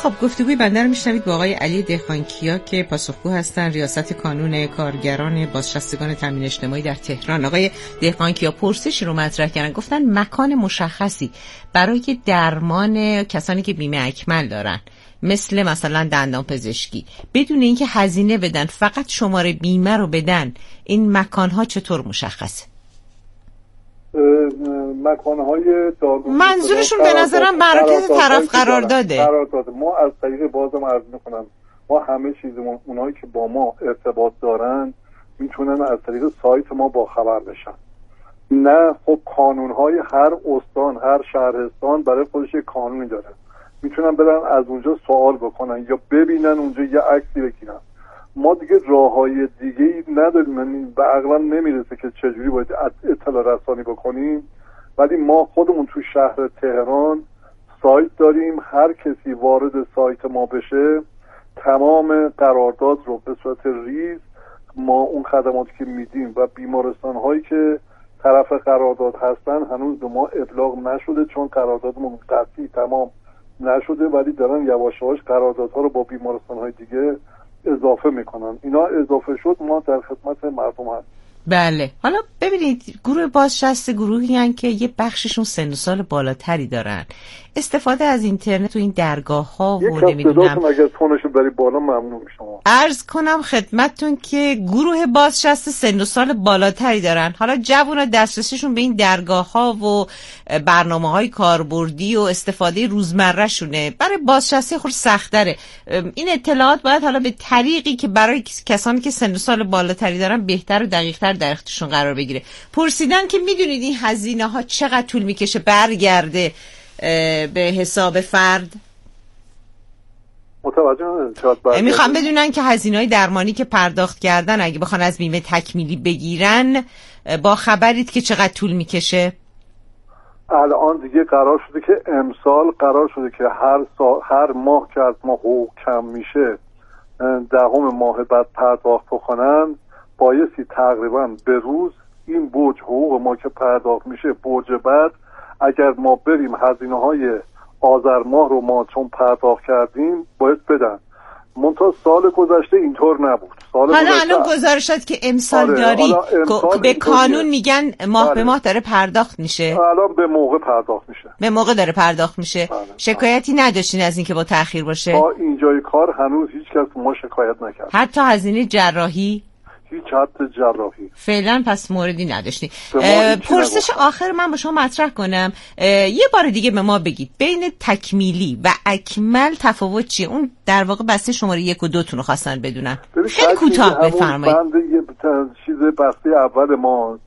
خب گفتگوی بنده رو میشنوید با آقای علی دهقانکیا که پاسخگو هستن ریاست کانون کارگران بازنشستگان تامین اجتماعی در تهران. آقای دهقانکیا پرسشی رو مطرح کردن، گفتن مکان مشخصی برای درمان کسانی که بیمه اکمل دارن مثلا دندان پزشکی بدون اینکه هزینه بدن فقط شماره بیمه رو بدن، این مکان‌ها چطور مشخصه؟ مکان‌های منظورشون به نظرم مراکز طرف قرار داده. ما از طریق بازم عرض می‌کنم ما همه چیزمون اونایی که با ما ارتباط دارن میتونن از طریق سایت ما با خبر بشن. نه خب قانون‌های هر استان هر شهرستان برای خودش قانونی داره، میتونن برن از اونجا سوال بکنن یا ببینن اونجا یه عکسی بگیرن. ما دیگه راههای دیگه‌ای نداریم، یعنی به عقلم نمیرسه که چجوری باید اطلاع رسانی بکنیم، ولی ما خودمون تو شهر تهران سایت داریم. هر کسی وارد سایت ما بشه تمام قرارداد رو به صورت ریز ما اون خدماتی که میدیم و بیمارستان هایی که طرف قرارداد هستن هنوز به ما ابلاغ نشده چون قراردادمون قطعی تمام نشده، ولی دارن یواش یواش قراردادها رو با بیمارستان های دیگه اضافه میکنن. اینا اضافه شد ما در خدمت مردم هست. بله. حالا ببینید گروه بازنشسته گروهی هستن که یه بخششون سن و سال بالاتری دارن، استفاده از اینترنت و این درگاه ها و نمیدونم اگر تونشون بری بالا ممنون میشم. عرض کنم خدمتتون که گروه بازنشسته سن و سال بالاتری دارن، حالا جوونا دسترسیشون به این درگاه ها و برنامه های کاربردی و استفاده روزمره شونه، برای بازنشسته خود سخت داره. این اطلاعات باید حالا به طریقی که برای کسانی که سن و سال بالاتری دارن بهتر و دقیق‌تر در اختیارشون قرار بگیره. پرسیدن که میدونید این هزینه ها چقدر طول میکشه برگرده به حساب فرد؟ متوجه میخوام بدونن که هزینه‌های درمانی که پرداخت کردن اگه بخوان از بیمه تکمیلی بگیرن با خبرید که چقدر طول میکشه؟ الان دیگه قرار شده که امسال قرار شده که هر ماه که از ما حقوق کم میشه 10 ماه بعد پرداخت بکنن، بایستی تقریبا به روز این بوج حقوق ما که پرداخت میشه بوج بعد اگر ما بریم هزینه‌های آذر ماه رو ما چون پرداخت کردیم باید بدن. منتها سال گذشته اینطور نبود. حالا الان گزارشات که امسال داری به قانون میگن ماه به ماه داره پرداخت میشه؟ الان به موقع پرداخت میشه. به موقع داره پرداخت میشه. شکایتی نداشتین از اینکه با تأخیر باشه؟ تا اینجای کار هنوز هیچ کس ما شکایت نکرد. حتی هزینه جراحی؟ هیچ حد جراحی فعلا پس موردی نداشتی. پرسش آخر من با شما مطرح کنم، یه بار دیگه به ما بگید بین تکمیلی و اکمل تفاوت چیه؟ اون در واقع بسته شماره 1 و 2 تون رو خواستن بدونن. خیلی کوتاه بفرمایید. یه چیز بسته اول ما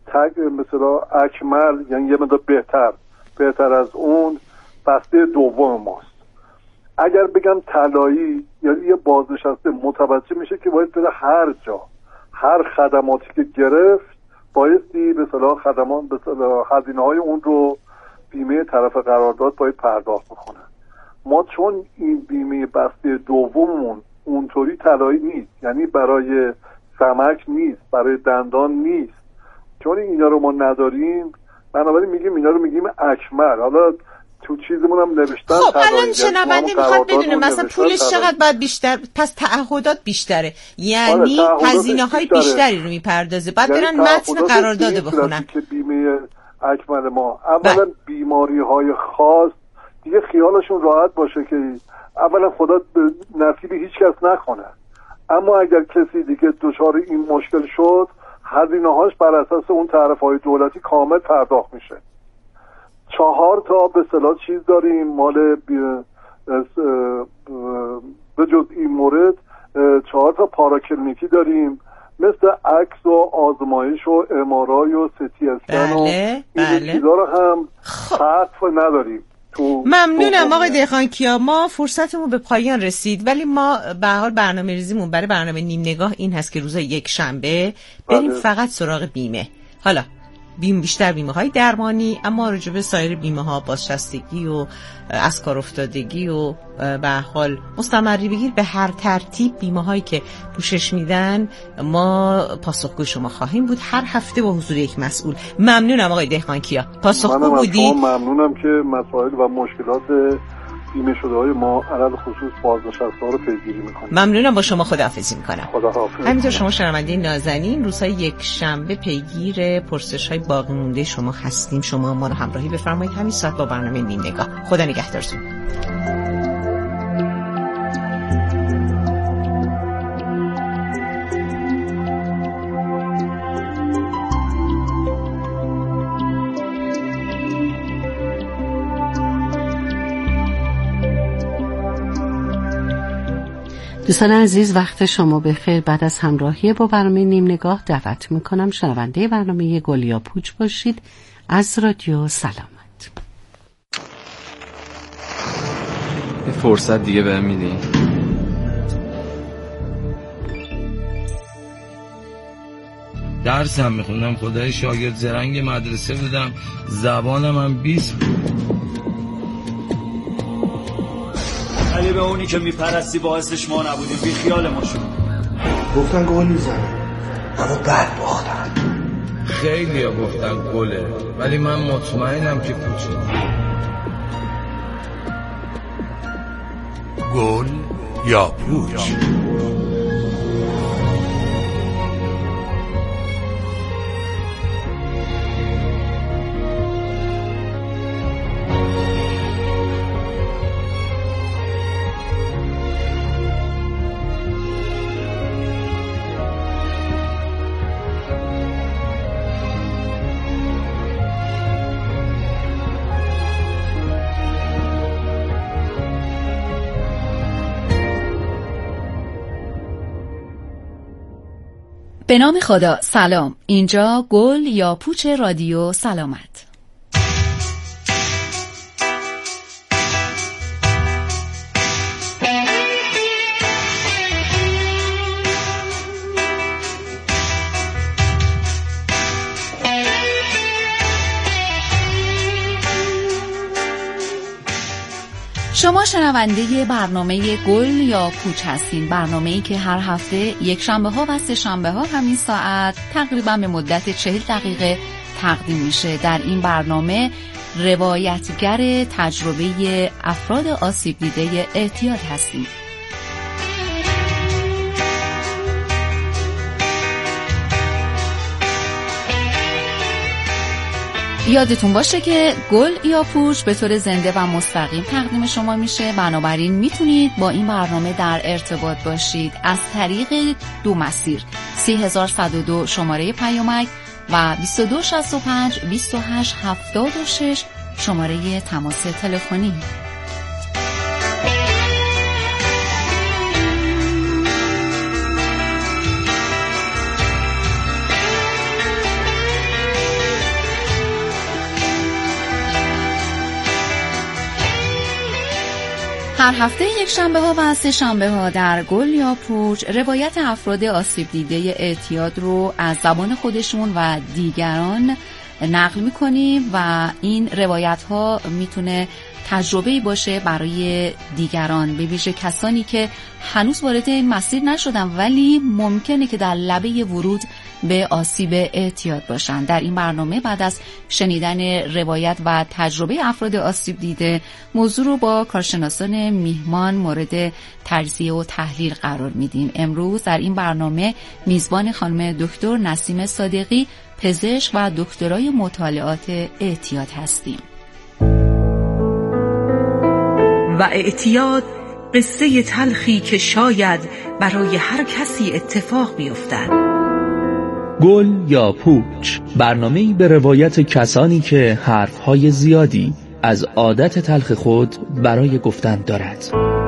مثلا اکمل یعنی یه مقدار بهتر از اون بسته دوم ماست. اگر بگم طلایی یعنی یه بازنشسته متوجه میشه که باید بره هر جا هر خدماتی که گرفت بایستی به صلاح خدمات به صلاح هزینه‌های اون رو بیمه طرف قرارداد باید پرداخت بکنه. ما چون این بیمه بسته دوممون اونطوری طلایی نیست، یعنی برای سمک نیست، برای دندان نیست، چون اینا رو ما نداریم بنابراین میگیم اینا رو میگیم اکمل. حالا تو چیزمون هم نوشتن. خب الان شنونده میخواد بدونه مثلا پولش چقدر باید بیشتر، پس تعهدات بیشتره، یعنی هزینه های بیشتری رو میپردازه، بعد برن متن قرارداد بخونن که بیمه اکمل ما اولا بیماری های خاص دیگه خیالشون راحت باشه که اولا خدا نصیب هیچ کس نکنه، اما اگر کسی دیگه دچار این مشکل شد هزینه هاش بر اساس اون تعرفه های دولتی کامل پرداخت میشه. 4 تا به اصطلاح چیز داریم مال به جز این مورد 4 تا پاراکلینیکی داریم مثل عکس و آزمایش و ام‌آرآی و سی اسکن و این چیزا رو هم حذف نداریم. ممنونم آقای دهقانکیا. ما فرصتمون به پایان رسید ولی ما به هر حال برنامه‌ریزیمون برای برنامه نیم نگاه این هست که روز یک شنبه بریم فقط سراغ بیمه. حالا بیشتر بیمه های درمانی، اما راجع به سایر بیمه ها بازنشستگی و از کار افتادگی و به حال مستمری بگیر به هر ترتیب بیمه هایی که پوشش میدن ما پاسخگو شما خواهیم بود هر هفته با حضور یک مسئول. ممنونم آقای دهقانکیا، پاسخگو بودی. ممنونم که مسائل و مشکلات بیمه شده های ما علل خصوص بازنشسته ها رو پیگیری میکنیم. ممنونم، با شما خداحافظی میکنم. خداحافظ. همینطور شما شنونده نازنین، روزهای یک شنبه پیگیر پرسش های باقی مونده شما هستیم. شما ما رو همراهی بفرمایید همین ساعت با برنامه نیم نگاه. خدا نگهدارتون. دوستان عزیز، وقت شما بخیر. بعد از همراهی با برنامه نیم نگاه دعوت میکنم شنونده برنامه گل یا پوچ باشید از رادیو سلامت. یه فرصت دیگه بهم میدی؟ درسم میخوندم، خدای شاگرد زرنگ مدرسه بودم، زبانم هم 20 بود. علی به اونی که میپرستی باعثش ما نبودیم، بی خیال ما شد. گفتن گل میزنه اما بد باختن. خیلی ها گفتن گله، ولی من مطمئنم که پوچه. گل یا پوچ. به نام خدا. سلام، اینجا گل یا پوچ رادیو سلامت. شما شنونده برنامه گل یا پوچ هستین، برنامه‌ای که هر هفته یک شنبه ها و سه شنبه ها همین ساعت تقریبا به مدت 40 دقیقه تقدیم میشه. در این برنامه روایتگر تجربه افراد آسیب دیده اعتیاد هستیم. یادتون باشه که گل یا پوچ به طور زنده و مستقیم تقدیم شما میشه، بنابراین میتونید با این برنامه در ارتباط باشید از طریق دو مسیر: 3102 شماره پیامک و 2265 2876 شماره تماس تلفنی. هر هفته یک شنبه ها و سه شنبه ها در گل یا پوچ روایت افراد آسیب دیده اعتیاد رو از زبان خودشون و دیگران نقل میکنیم و این روایت ها میتونه تجربه‌ای باشه برای دیگران، به ویژه کسانی که هنوز وارد این مسیر نشدن ولی ممکنه که در لبه ورود به آسیب اعتیاد باشن. در این برنامه بعد از شنیدن روایت و تجربه افراد آسیب دیده، موضوع رو با کارشناسان میهمان مورد تجزیه و تحلیل قرار میدیم. امروز در این برنامه میزبان خانم دکتر نسیم صادقی، پزشک و دکترای مطالعات اعتیاد هستیم. و اعتیاد قصه تلخی که شاید برای هر کسی اتفاق بیفتد. گل یا پوچ، برنامه‌ای به روایت کسانی که حرف‌های زیادی از عادت تلخ خود برای گفتن دارد.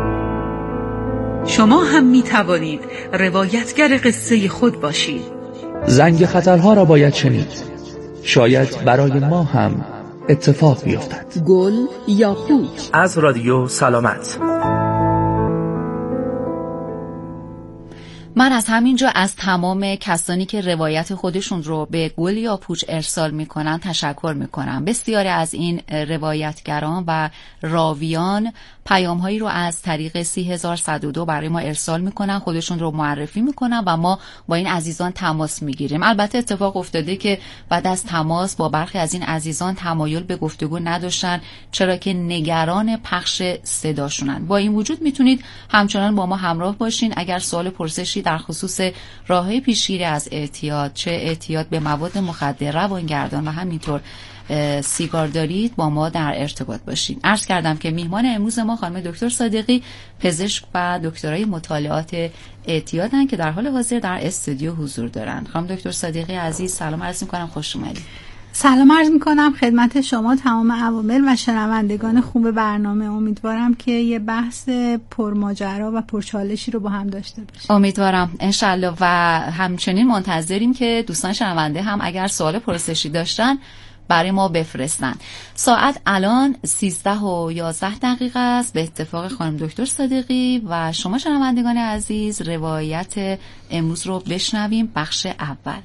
شما هم می توانید روایتگر قصه خود باشید. زنگ خطرها را باید شنید. شاید برای ما هم اتفاق بیفتد. گل یا پوچ از رادیو سلامت. من از همینجا از تمام کسانی که روایت خودشون رو به گل یا پوچ ارسال میکنن تشکر میکنم. بسیاری از این روایتگران و راویان پیام‌هایی رو از طریق 30102 برای ما ارسال میکنن، خودشون رو معرفی میکنن و ما با این عزیزان تماس میگیریم. البته اتفاق افتاده که بعد از تماس با برخی از این عزیزان تمایل به گفتگو نداشتن، چرا که نگران پخش صداشونن. با این وجود میتونید همچنان با ما همراه باشین. اگر سوال پرسشی در خصوص راههای پیشگیری از اعتیاد، چه اعتیاد به مواد مخدر، روانگردان و همینطور سیگار دارید، با ما در ارتباط باشین. عرض کردم که میهمان امروز ما خانم دکتر صادقی، پزشک و دکترای مطالعات اعتیادن که در حال حاضر در استودیو حضور دارن. خانم دکتر صادقی عزیز سلام عرض می‌کنم، خوش اومدید. سلام عرض می‌کنم خدمت شما، تمام عوامل و شنوندگان خوب برنامه. امیدوارم که یه بحث پرماجرا و پرچالشی رو با هم داشته باشیم. امیدوارم انشالله. و همچنین منتظریم که دوستان شنونده هم اگر سوال پرسشی داشتن برای ما بفرستن. ساعت الان 13:11 است به اتفاق خانم دکتر صادقی و شما شنوندگان عزیز. روایت امروز رو بشنویم. بخش اول.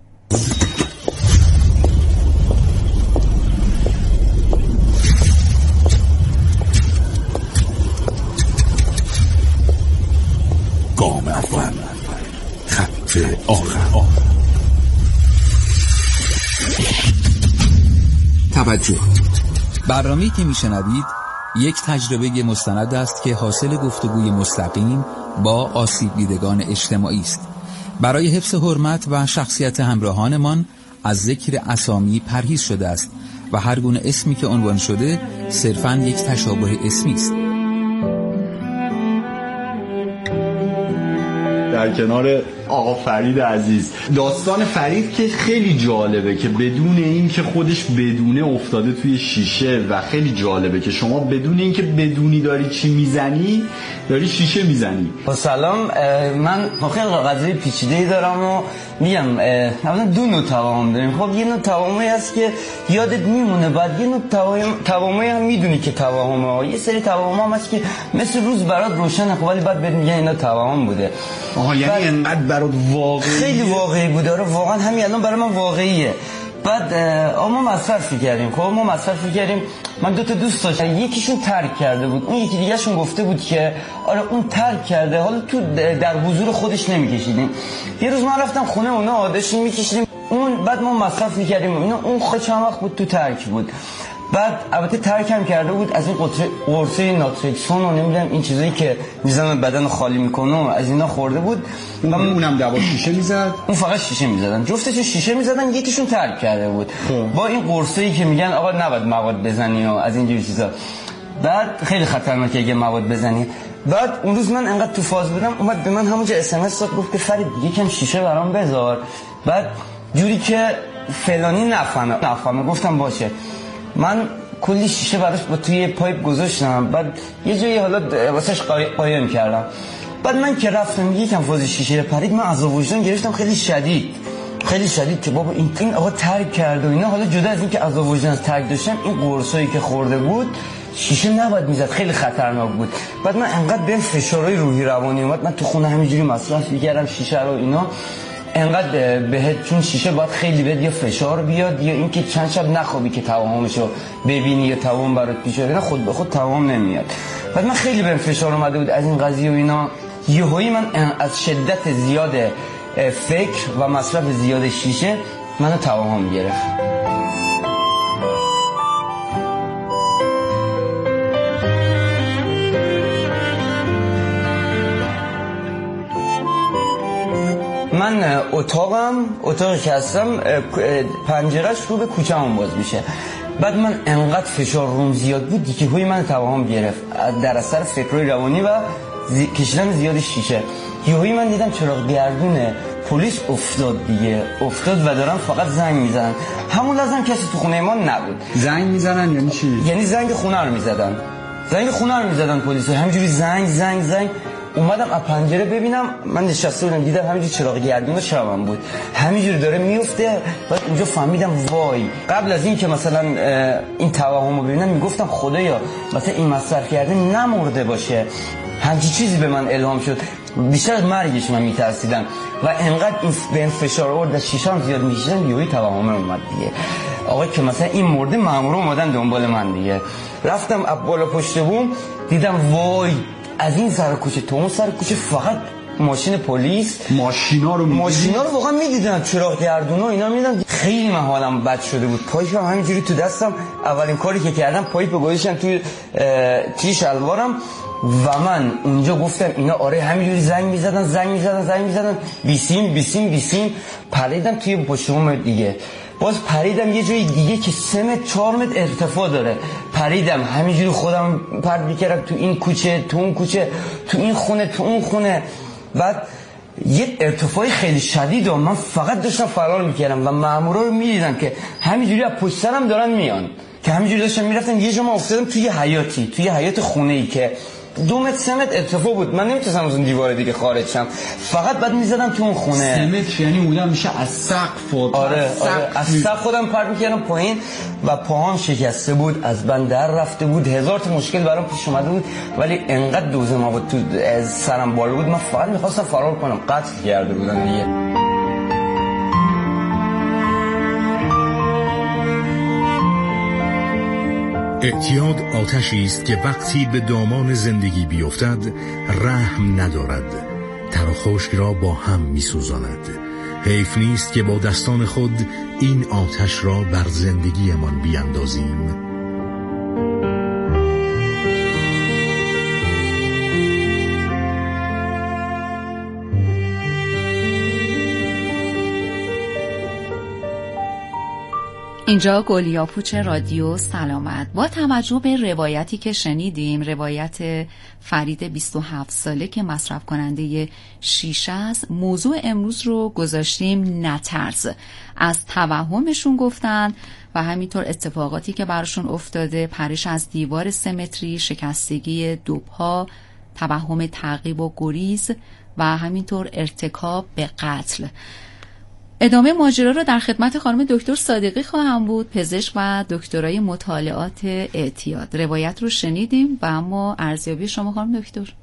گام اول، خط آخر. توجه، برنامه‌ای که میشنوید یک تجربه مستند است که حاصل گفتگوی مستقیم با آسیب دیدگان اجتماعی است. برای حفظ حرمت و شخصیت همراهانمان از ذکر اسامی پرهیز شده است و هر گونه اسمی که عنوان شده صرفاً یک تشابه اسمی است. در کنار آقا فرید عزیز، داستان فرید که خیلی جالبه که بدون این که خودش بدونه افتاده توی شیشه و خیلی جالبه که شما بدون این که بدونی داری چی میزنی داری شیشه میزنی. سلام، من خیلی قضیه پیچیده‌ای دارم و میگم اولا دو نوع توهم داریم. خب یه نوع توهمی هست که یادت میمونه، بعد یه نوع توهمی هم میدونی که توهمه. یه سری توهم هم هست که مثل روز برات روشنه ولی بعد بهت میگن اینا توهم بوده. آها، یعنی انقدر برات واقعی؟ خیلی واقعی بوده. آره واقعا همین الان برای من واقعیه. بعد ما مصرف کردیم. خب ما مصرف کردیم. من دو تا دوست داشتم، یکیشون ترک کرده بود، اون یکی دیگه شون گفته بود که آره اون ترک کرده. حالا تو در حضور خودش نمیکشیدیم. یه روز من رفتم خونه اونا داشتیم میکشیدیم اون، بعد ما مصرف میکردیم. اون خود چند وقت بود تو ترک بود. بعد البته ترکم کرده بود از این قرصه ناتریکسون و نمیدونم این چیزایی که میزنن بدن خالی میکنه از اینا خورده بود. اونم دوا شیشه میزد. اون فقط شیشه میزدن، جفتشون شیشه میزدن، یکیشون ترک کرده بود با این قرصه‌ای که میگن آقا نباید مواد بزنی و از اینجور چیزا. بعد خیلی خطرناکه اگه مواد بزنی. بعد اون روز من انقدر تو فاز بودم، اومد به من همونجا اس ام اس داد، گفت که فرید یکم شیشه برام بذار. بعد جوری که فلانی نفهمه گفتم باشه. من کلی شیشه براش با توی پایپ گذاشتم، بعد یه جایی حالا واسش قایم کردم. بعد من که رفتم یکم فاز شیشه پرید، من عذاب وجدان گرفتم خیلی شدید که بابا این آقا ترک کرد و اینا. حالا جدا از این که عذاب وجدان از ترک داشتم، این قرصایی که خورده بود شیشه نباید میزد، خیلی خطرناک بود. بعد من انقدر به فشارهای روحی روانی اومد، من تو خونه همینجوری مصرف می‌کردم شیشه رو اینا. انقدر بهت، چون شیشه باید خیلی بهت یا فشار بیاد یا اینکه چند شب نخوابی که توهمشو ببینی یا توهم برات پیش بیاد، خود به خود توهم نمیاد. بعد من خیلی بهم فشار اومده بود از این قضیه و اینا. یهویی من از شدت زیاد فکر و مصرف زیاد شیشه منو توهم گرفت. من اتاقی که هستم پنجرهش رو به کوچه‌مون باز میشه. بعد من انقدر فشار روم زیاد بود که هوی من توهم گرفت در اثر فکرای روانی و کشیدن زیاد شیشه. یهویی من دیدم چراغ گردون پلیس افتاد و دارن فقط زنگ میزنن. همون لازم کسی تو خونه ما نبود. زنگ میزنن یعنی چی؟ یعنی زنگ خونه رو میزدن پلیس. همینجوری زنگ اومدم از پنجره ببینم، من نشسته بودم دیدم همینجوری چراغ گردون شبم بود همینجوری داره میفته. بعد اونجا فهمیدم وای، قبل از این که مثلا این توهمو ببینم میگفتم خدایا مثلا این مصرف کرده نمرده باشه. همچین چیزی به من الهام شد. بیشتر از مرگش من میترسیدم و انقدر این فشار آورد شیشم زیاد میشیدم یهویی توهم اومد دیگه. آقا که مثلا این مرده مامورا اومدن دنبال من دیگه. رفتم بالا پشت بوم دیدم وای از این سر کوچه تا اون سر کوچه فقط ماشین پلیس، ماشینا رو واقعا میدیدن، چراغ گردونا اینا میدیدن. خیلی من حالم بد شده بود. پایپم همینجوری تو دستم، اولین کاری که کردم پایپ گذاشتم توی شلوارم و من اونجا گفتم اینا آره همینجوری زنگ میزدن بیسیم پریدم توی پشت بوم دیگه. باز پریدم یه جای دیگه که 3 متر 4 متر ارتفاع داره، پریدم همینجوری خودم پرت میکردم تو این کوچه تو اون کوچه تو این خونه تو اون خونه. بعد یه ارتفاعی خیلی شدید و من فقط داشتم فرار میکردم و مامورا رو میدیدم که همینجوری از پشت سرم دارن میان، که همینجوری داشتم میرفتم. یه جا من افتادم توی حیات خونه‌ای که 2 متر 3 متر ارتفاع بود. من نمیتونستم از اون دیوار دیگه خارج شم، فقط بعد میزدم تو اون خونه. 3 متر یعنی بودم میشه از سقف. آره از سقف خودم پرت میکردم پایین و پاهام شکسته بود، از بند در رفته بود، 1000 تا مشکل برام پیش اومده بود، ولی انقدر دوز ما بود تو سرم بالا بود من فقط میخواستم فرار کنم. قتل کرده بودن دیگه. اعتیاد آتشی است که وقتی به دامان زندگی بیفتد رحم ندارد، تر و خشک را با هم می‌سوزاند. حیف نیست که با دستان خود این آتش را بر زندگیمان بیاندازیم. اینجا گلیاپوچ رادیو سلامت. با توجه به روایتی که شنیدیم، روایت فرید 27 ساله که مصرف کننده شیشه است، موضوع امروز رو گذاشتیم نترس. از توهمشون گفتن و همینطور اتفاقاتی که براشون افتاده، پرش از دیوار 3 متری، شکستگی 2 پا، توهم تعقیب و گریز و همینطور ارتکاب به قتل. ادامه ماجرا رو در خدمت خانم دکتر صادقی خواهم بود، پزشک و دکترای مطالعات اعتیاد. روایت رو شنیدیم و اما ارزیابی شما خانم دکتر.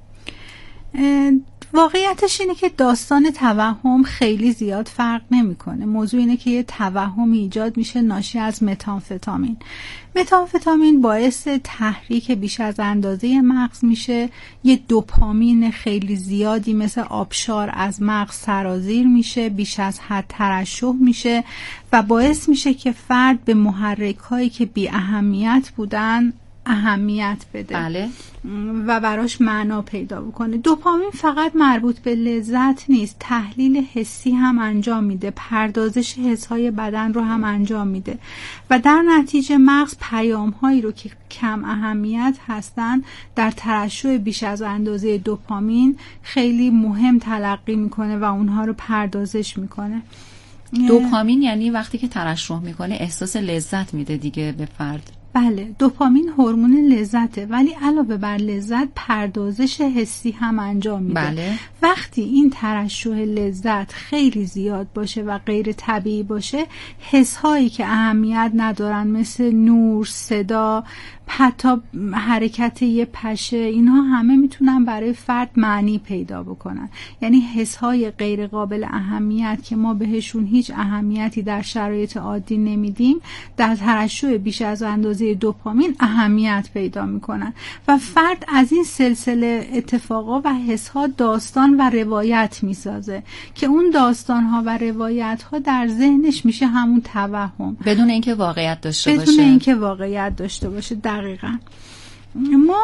واقعیتش اینه که داستان توهم خیلی زیاد فرق نمیکنه. موضوع اینه که یه توهم ایجاد میشه ناشی از متامفتامین. متامفتامین باعث تحریک بیش از اندازه مغز میشه، یه دوپامین خیلی زیادی مثل آبشار از مغز سرازیر میشه، بیش از حد ترشح میشه و باعث میشه که فرد به محرک‌هایی که بی اهمیت بودن اهمیت بده. بله. و براش معنا پیدا بکنه. دوپامین فقط مربوط به لذت نیست، تحلیل حسی هم انجام میده، پردازش حسهای بدن رو هم انجام میده و در نتیجه مغز پیام‌هایی رو که کم اهمیت هستن در ترشح بیش از اندازه دوپامین خیلی مهم تلقی میکنه و اونها رو پردازش میکنه. دوپامین یعنی وقتی که ترشح میکنه احساس لذت میده دیگه به فرد. بله، دوپامین هورمون لذته، ولی علاوه بر لذت پردازش حسی هم انجام میده. بله. وقتی این ترشح لذت خیلی زیاد باشه و غیر طبیعی باشه، حس‌هایی که اهمیت ندارن مثل نور، صدا، حتی حرکت یه پشه، اینها همه میتونن برای فرد معنی پیدا بکنن. یعنی حس‌های غیر قابل اهمیت که ما بهشون هیچ اهمیتی در شرایط عادی نمیدیم، در ترشح بیش از اندازه دوپامین اهمیت پیدا میکنن و فرد از این سلسله اتفاقا و حس‌ها داستان و روایت میسازه که اون داستان‌ها و روایت‌ها در ذهنش میشه همون توهم، بدون اینکه واقعیت داشته باشه. بدون اینکه واقعیت داشته باشه. دقیقاً. ما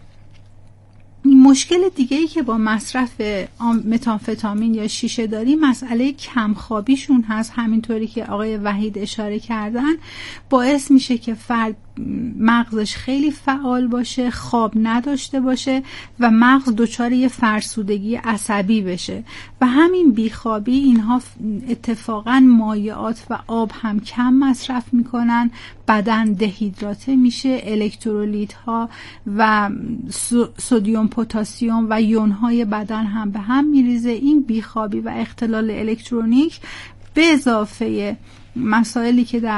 مشکل دیگه‌ای که با مصرف متامفتامین یا شیشه داریم مسئله کمخوابیشون هست. همینطوری که آقای وحید اشاره کردن، باعث میشه که فرد مغزش خیلی فعال باشه، خواب نداشته باشه و مغز دچار یه فرسودگی عصبی بشه و همین بیخوابی اینها اتفاقا مایعات و آب هم کم مصرف میکنن، بدن دهیدراته میشه، الکترولیت ها و سدیم، پتاسیم و یون های بدن هم به هم میریزه. این بیخوابی و اختلال الکترونیک به اضافه مسائلی که در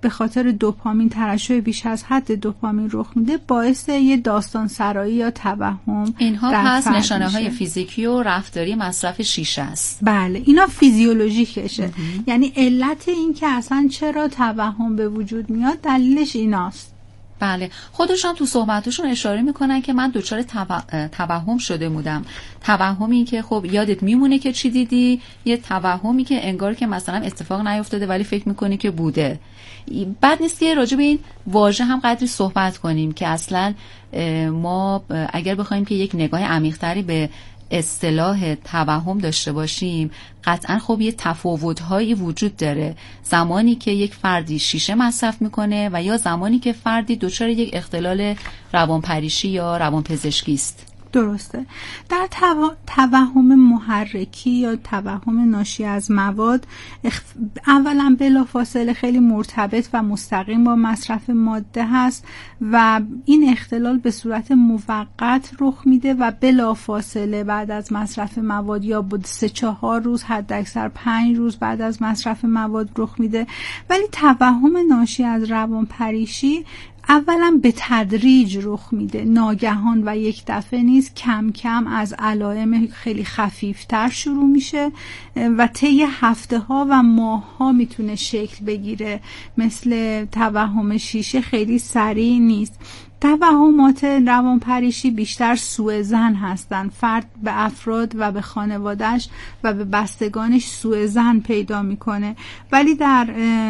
به خاطر دوپامین، ترشح بیش از حد دوپامین رخ میده، باعث یه داستان سرایی یا توهم اینها پس نشانه های فیزیکی و رفتاری مصرف شیشه است. بله، اینا فیزیولوژیکشه. یعنی علت این که اصلا چرا توهم به وجود میاد دلیلش ایناست. بله، خودشون تو صحبتشون اشاره میکنن که من دچار توهم شده بودم. توهمی که خب یادت میمونه که چی دیدی، یه توهمی که انگار که مثلا اتفاق نیفتاده ولی فکر میکنی که بوده. بد نیست که راجع به این واژه هم قدری صحبت کنیم که اصلا ما اگر بخوایم که یک نگاه عمیق‌تری به اصطلاح توهم داشته باشیم، قطعا خب یه تفاوت‌هایی وجود داره. زمانی که یک فردی شیشه مصرف میکنه و یا زمانی که فردی دچار یک اختلال روانپریشی یا روانپزشکی است. درسته. در توهم محرکی یا توهم ناشی از مواد، اولا بلافاصله خیلی مرتبط و مستقیم با مصرف ماده هست و این اختلال به صورت موقت رخ میده و بلافاصله بعد از مصرف مواد یا بود 3-4 روز، حد اکثر 5 روز بعد از مصرف مواد رخ میده. ولی توهم ناشی از روانپریشی اولا به تدریج رخ میده، ناگهان و یک دفعه نیست، کم کم از علائم خیلی خفیفتر شروع میشه و طی هفته ها و ماه ها میتونه شکل بگیره. مثل توهم شیشه خیلی سریع نیست. توهمات روانپریشی بیشتر سوء ظن هستن. فرد به افراد و به خانواده‌اش و به بستگانش سوء ظن پیدا میکنه. ولی در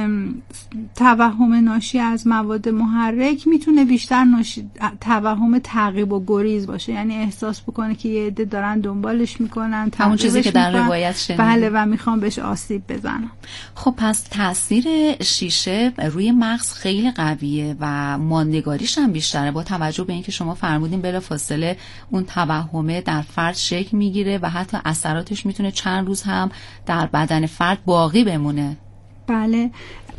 توهم ناشی از مواد محرک میتونه بیشتر توهم تعقیب و گریز باشه، یعنی احساس بکنه که یه عده دارن دنبالش میکنن، همون چیزی که در روایت شنیدیم. بله، و میخوام بهش آسیب بزنن. خب پس تاثیر شیشه روی مغز خیلی قویه و ماندگاریش هم بیشتر، با توجه به اینکه شما فرمودین بلافاصله اون توهمه در فرد شکل میگیره و حتی اثراتش میتونه چند روز هم در بدن فرد باقی بمونه. بله،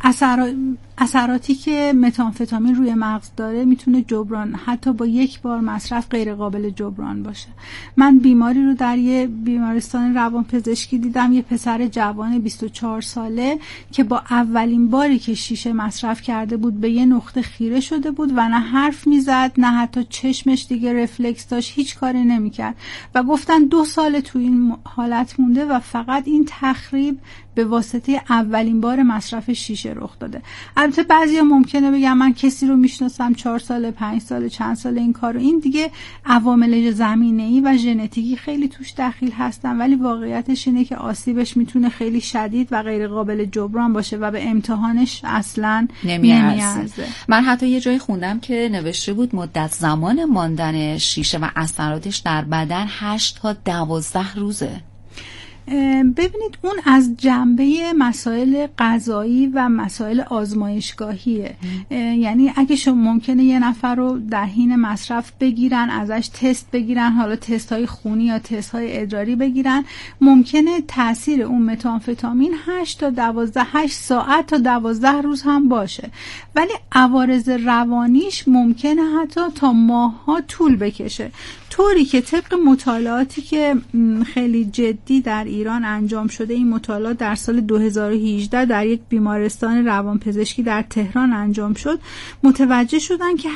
اثراتی که متامفتامین روی مغز داره میتونه جبران، حتی با یک بار مصرف غیر قابل جبران باشه. من بیماری رو در یه بیمارستان روانپزشکی دیدم، یه پسر جوان 24 ساله که با اولین باری که شیشه مصرف کرده بود به یه نقطه خیره شده بود و نه حرف میزد نه حتی چشمش دیگه رفلکس داشت، هیچ کاری نمیکرد و گفتن 2 سال تو این حالت مونده و فقط این تخریب به واسطه اولین بار مصرف شیشه رخ داده. البته بعضیا ممکنه بگن من کسی رو میشناسم 4 سال 5 سال چند سال این کارو، این دیگه عوامل زمینه‌ای و ژنتیکی خیلی توش دخیل هستن، ولی واقعیتش اینه که آسیبش میتونه خیلی شدید و غیر قابل جبران باشه و به امتحانش اصلا نمیارزه. من حتی یه جایی خوندم که نوشته بود مدت زمان ماندن شیشه و اثراتش در بدن 8 تا 12 روزه. ببینید اون از جنبه مسائل غذایی و مسائل آزمایشگاهیه. یعنی اگه شما ممکنه یه نفر رو در حین مصرف بگیرن، ازش تست بگیرن، حالا تست های خونی یا تست های ادراری بگیرن، ممکنه تاثیر اون متامفتامین 8 ساعت تا 12 روز هم باشه، ولی عوارض روانیش ممکنه حتی تا ماه‌ها طول بکشه. طوری که طبق مطالعاتی که خیلی جدی در ایران انجام شده، این مطالعات در سال 2018 در یک بیمارستان روانپزشکی در تهران انجام شد، متوجه شدن که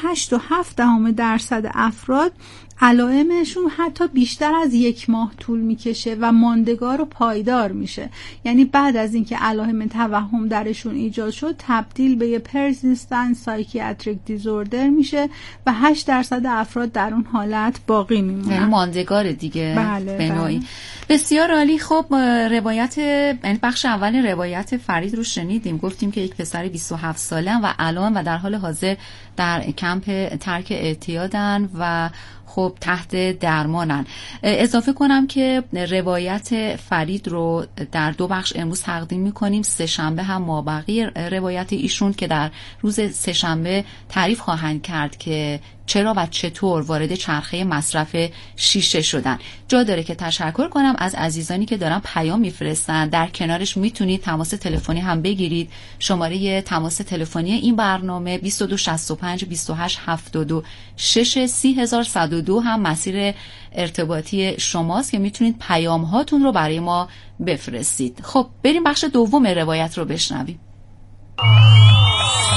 8.7% افراد علائمشون حتی بیشتر از 1 ماه طول میکشه و ماندگار و پایدار میشه. یعنی بعد از اینکه علائم توهم درشون ایجاد شد تبدیل به یه persistent psychiatric disorder میشه و 8% افراد در اون حالت باقی میمونن. یعنی ماندگار دیگه. بله، به نوعی. بسیار عالی. خب روایت، یعنی بخش اول روایت فرید رو شنیدیم. گفتیم که یک پسر 27 ساله و الان و در حال حاضر در کمپ ترک اعتیادن و خب تحت درمانن. اضافه کنم که روایت فرید رو در 2 بخش امروز تقدیم میکنیم. 3 شنبه هم مابقی روایت ایشون که در روز 3 شنبه تعریف خواهند کرد که چرا و چطور وارد چرخه مصرف شیشه شدن. جا داره که تشکر کنم از عزیزانی که دارن پیام میفرستن. در کنارش میتونید تماس تلفنی هم بگیرید. شماره تماس تلفنی این برنامه 2265 28 72 6 3102 هم مسیر ارتباطی شماست که میتونید پیام هاتون رو برای ما بفرستید. خب بریم بخش دوم روایت رو بشنویم.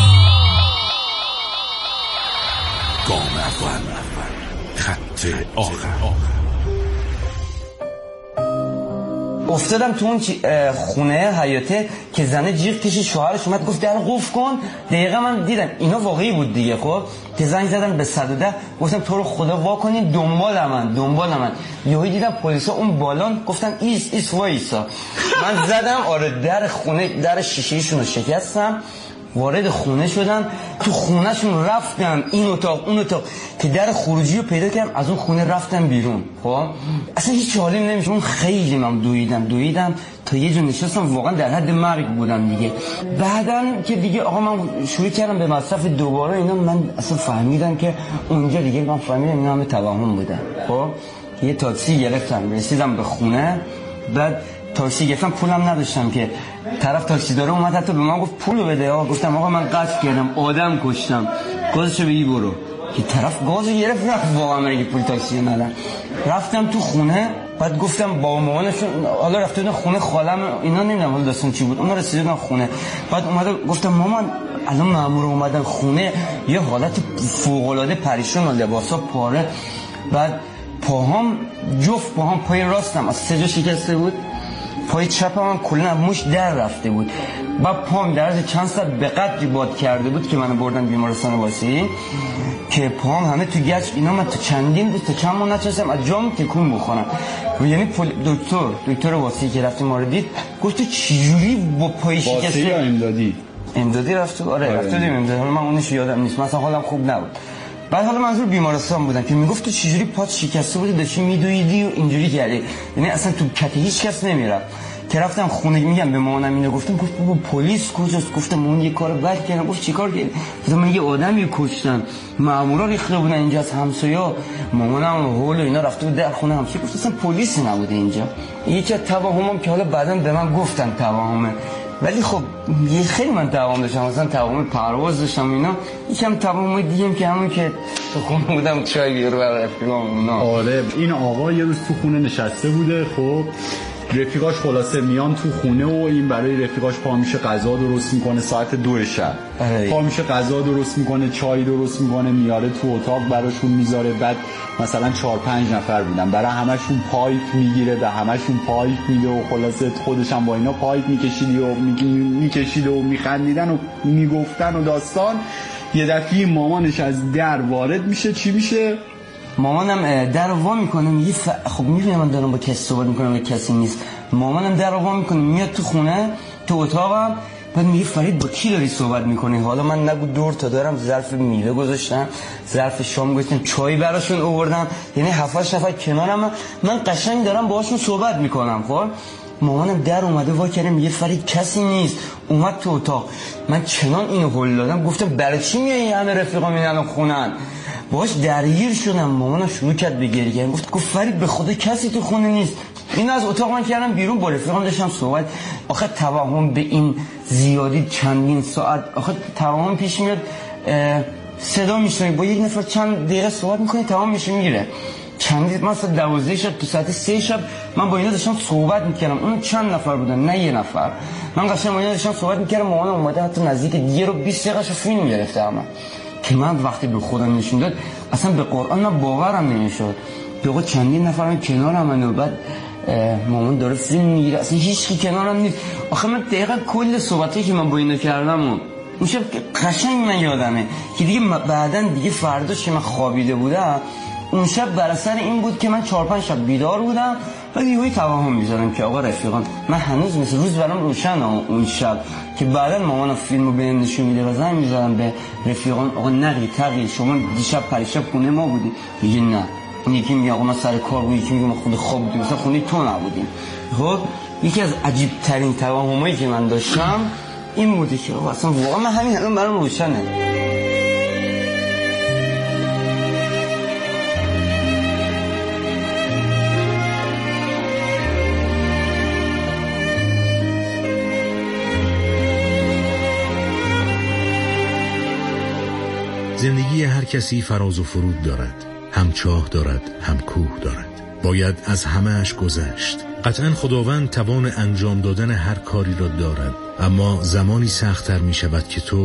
خط آخر. افتادم تو اون خونه حیاته که زنه جیغ کشید، شوهرش اومد گفت در قفل کن. دقیقا من دیدم اینا واقعی بود دیگه. خب که زنگ زدن به 110 گفتم تو رو خدا وا کنین دنبال من. یهو دیدم پلیسا اون بالان گفتن ایس وایسا. من زدم آره در خونه، در شیشه‌ایشون رو شکستم، وارد خونه شدم، تو خونهشون رفتم این اتاق اون اتاق که در خروجی رو پیدا کردم، از اون خونه رفتم بیرون. خب اصلا هیچ حالیم نمیشه. اون خیلی من دویدم تا یه جا نشستم، واقعا در حد مرگ بودم دیگه. بعدن که دیگه آقا من شروع کردم به مصرف دوباره اینا، من اصلا فهمیدم که اونجا دیگه من فهمیدم اینا همه توهم بودن. خب یه تاکسی گرفتم، رسیدم به خونه. بعد تاکسی گرفتم، پولم نداشتم که طرف تاکسی داره اومد حتی به من گفت پولو بده. گفتم آقا من قصد کردم، آدم کشتم، گازشو بگی برو. که طرف گازو گرفت رفت، واقعا من پول تاکسی ندارم. رفتم تو خونه، بعد گفتم با مامانشون، حالا رفتم خونه خالم اینا، نمیدونم حالا داستان چی بود. اونا رسیدن خونه، بعد اومدم گفتم مامان الان مامور اومدن خونه، یه حالت فوق العاده پریشون و لباسا پاره. بعد پاهام جفت پاهام، پای راستم از 3 جا شکسته بود، پای چپم هم کلا موش در رفته بود. بعد پام در از چند ساعت به قدری باد کرده بود که منو بردن بیمارستان واسی، که پام همه تو گچ اینا. من تا چندین روز تا چند ماه نتونستم از جام تکون بخورم. یعنی دکتر واسی که رفتیم ما رو دید گفت تو چجوری با پای شکسته؟ واسی یا امدادی رفت؟ آره رفتیم امدادی. من اونش یادم نیست، مثلا حالم خوب نبود. بعد حالا منظور بیمارستان بودم که میگفت تو چجوری پات شکسته بودی، داشتی میدویدی و اینجوری کردی، یعنی اصلا تو کته هیچ کس نمیرفت. که رفتم خونه، میگم به مامانم اینو گفتم، گفت بابا پلیس کجاست؟ گفتم اون یه کار بد کردم. گفت چیکار کردی؟ گفتم من یه آدمی کشتم، مامورا ریخته بودن اینجا از همسایا. مامانم هول اینا رفته بود در خونه همسایه. گفت اصلا پلیس نبوده اینجا. یکی از توهمم که حالا بعداً به من گفتن توهمه، ولی خب یه خیلی من توهم داشتم، مثلا توهم پرواز داشتم اینا. یکم توهم دیگه که همون که تو خونه بودم چای بیارو برای رفیقام اونا. آره این آقا یه روز تو خونه نشسته بوده، خب رفیقاش خلاصه میان تو خونه و این برای رفیقاش پا میشه غذا درست میکنه ساعت 2 شب. پا میشه غذا درست میکنه، چای درست میکنه، میاره تو اتاق براشون میذاره. بعد مثلا 4-5 نفر بودن، برای همشون پایپ میگیره، به همشون پایپ میده و خلاصه خودش هم با اینا پایپ میکشیده و میخندیدن و میگفتن و داستان. یه دفعه مامانش از در وارد میشه. چی میشه؟ مامانم در وا میکنه، میگه خب میبینم من دارم با کسی صحبت میکنم و کسی نیست. مامانم در وا میکنه، میاد تو خونه، تو اتاقم. بعد میگه فرید با کی داری صحبت میکنی؟ حالا من نگو دور تا دارم ظرف میوه گذاشتم، ظرف شام گذاشتم، چای براشون آوردم، یعنی 7-8 نفر کنارم، من قشنگ دارم باهاشون صحبت میکنم. خب مامانم در اومده وا کرده، میگه فرید کسی نیست. اومد تو اتاق، من چنان اینو هول دادم، گفتم برای چی میای همه رفیقام اینا خونن؟ باش درگیر شدم. مامانم شروع کرد به گریه کردن، گفت فرید به خدا کسی تو خونه نیست. این از اتاق من کردم بیرون، با رفیقام داشتم صحبت. آخه توهم به این زیادی چندین ساعت، آخه توهم پیش میاد، صدا میشنوی با یک نفر چند دقیقه صحبت میکنی توهم میشه میگیره. چندین مثلا 12 شب تو ساعت 3 شب من با اینا داشتم صحبت میکردم. اون چند نفر بودن، نه یه نفر. من قشنگ با اینا داشتم صحبت میکردم. مامانم اومده حتی نزدیک 1 و 20 دقیقه فیلم گرفته اما که من وقتی به خودم نشون داد اصلا به قرآن من باورم نمیشد. بگو چندین نفرم کنارم من و بعد مامان داره فیلم میگیره، اصلا هیچ کی کنارم نیست. آخه من دقیقا کل صحبتی که من با اینا کردم اون شب قشنگ من یادمه که دیگه بعدن دیگه فرداش که من خوابیده بودم، اون شب بر اثر این بود که من 4-5 شب بیدار بودم و یهویی توهم می‌زدم که آقا رفیقان، من هنوز مثل روز برام روشنه اون شب که بعداً مامانم فیلمو بهم نشون میده و زنگ می‌زدم به رفیقان آقا نقی تقی شما دیشب پریشب خونه ما بودی؟ میگه نه. یکی میگه آقا من سر کار بودم، یکی میگه من خونه خواب بودم، مثلا خونه تو نبودیم. خب یکی از عجیب ترین توهمایی که من داشتم این بوده که آقا اصلا واقعا من همین الان برام روشنه. زندگی هر کسی فراز و فرود دارد، هم چاه دارد هم کوه دارد. باید از همه‌اش گذشت. قطعا خداوند توان انجام دادن هر کاری را دارد، اما زمانی سخت‌تر می شود که تو